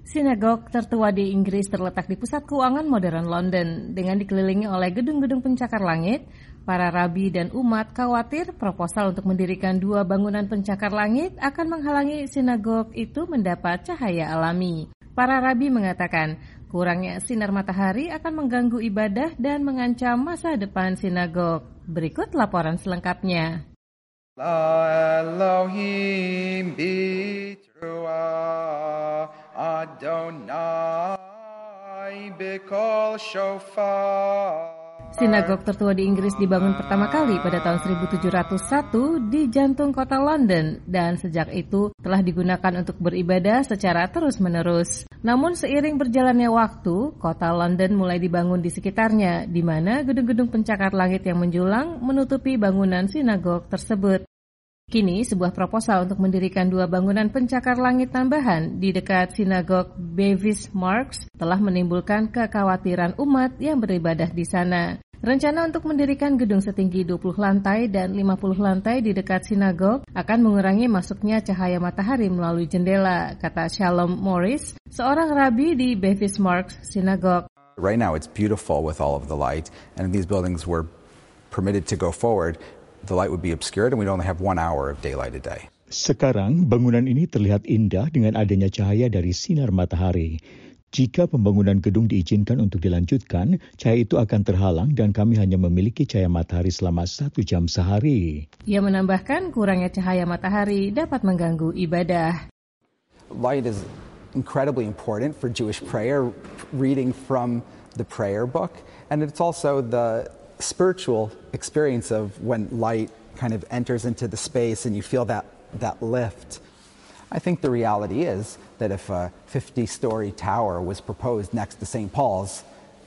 Sinagog tertua di Inggris terletak di pusat keuangan modern London. Dengan dikelilingi oleh gedung-gedung pencakar langit, para rabi dan umat khawatir proposal untuk mendirikan dua bangunan pencakar langit akan menghalangi sinagog itu mendapat cahaya alami. Para rabi mengatakan, kurangnya sinar matahari akan mengganggu ibadah dan mengancam masa depan sinagog. Berikut laporan selengkapnya. Elohim Bitrua Adonai Bikol Shofar. Sinagog tertua di Inggris dibangun pertama kali pada tahun 1701 di jantung kota London dan sejak itu telah digunakan untuk beribadah secara terus-menerus. Namun seiring berjalannya waktu, kota London mulai dibangun di sekitarnya, di mana gedung-gedung pencakar langit yang menjulang menutupi bangunan sinagog tersebut. Kini, sebuah proposal untuk mendirikan dua bangunan pencakar langit tambahan di dekat sinagog Bevis Marks telah menimbulkan kekhawatiran umat yang beribadah di sana. Rencana untuk mendirikan gedung setinggi 20 lantai dan 50 lantai di dekat sinagog akan mengurangi masuknya cahaya matahari melalui jendela, kata Shalom Morris, seorang rabi di Bevis Marks Synagogue. Right now it's beautiful with all of the light, and if these buildings were permitted to go forward, the light would be obscured and we'd only have 1 hour of daylight a day. Sekarang bangunan ini terlihat indah dengan adanya cahaya dari sinar matahari. Jika pembangunan gedung diizinkan untuk dilanjutkan, cahaya itu akan terhalang dan kami hanya memiliki cahaya matahari selama 1 jam sehari. Ia menambahkan kurangnya cahaya matahari dapat mengganggu ibadah. Light is incredibly important for Jewish prayer, reading from the prayer book, and it's also the spiritual experience of when light kind of enters into the space and you feel that lift. I think the reality is that if a 50-story tower was proposed next to St. Paul's,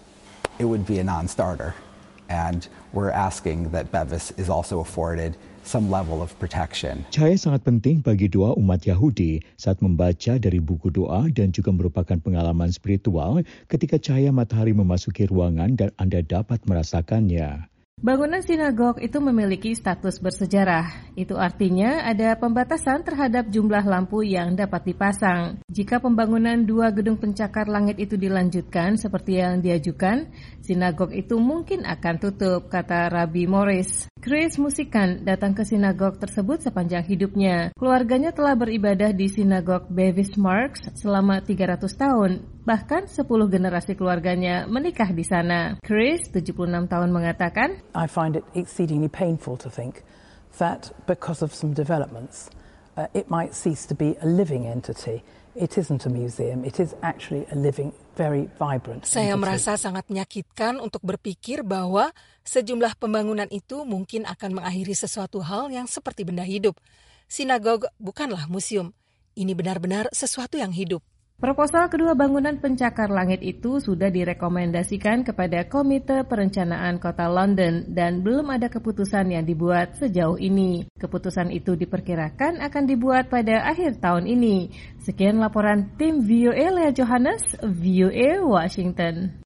it would be a non-starter. And we're asking that Bevis is also afforded some level of protection. Cahaya sangat penting bagi doa umat Yahudi saat membaca dari buku doa dan juga merupakan pengalaman spiritual ketika cahaya matahari memasuki ruangan dan Anda dapat merasakannya. Bangunan sinagog itu memiliki status bersejarah. Itu artinya ada pembatasan terhadap jumlah lampu yang dapat dipasang. Jika pembangunan dua gedung pencakar langit itu dilanjutkan seperti yang diajukan, sinagog itu mungkin akan tutup, kata Rabbi Morris. Chris Musikan datang ke sinagog tersebut sepanjang hidupnya. Keluarganya telah beribadah di sinagog Bevis Marks selama 300 tahun. Bahkan 10 generasi keluarganya menikah di sana. Chris, 76 tahun, mengatakan, I find it exceedingly painful to think that because of some developments, it might cease to be a living entity. It isn't a museum, it is actually a living, very vibrant entity. Saya merasa sangat menyakitkan untuk berpikir bahwa sejumlah pembangunan itu mungkin akan mengakhiri sesuatu hal yang seperti benda hidup. Sinagog bukanlah museum, ini benar-benar sesuatu yang hidup. Proposal kedua bangunan pencakar langit itu sudah direkomendasikan kepada Komite Perencanaan Kota London dan belum ada keputusan yang dibuat sejauh ini. Keputusan itu diperkirakan akan dibuat pada akhir tahun ini. Sekian laporan tim VOA Lea Johannes, VOA Washington.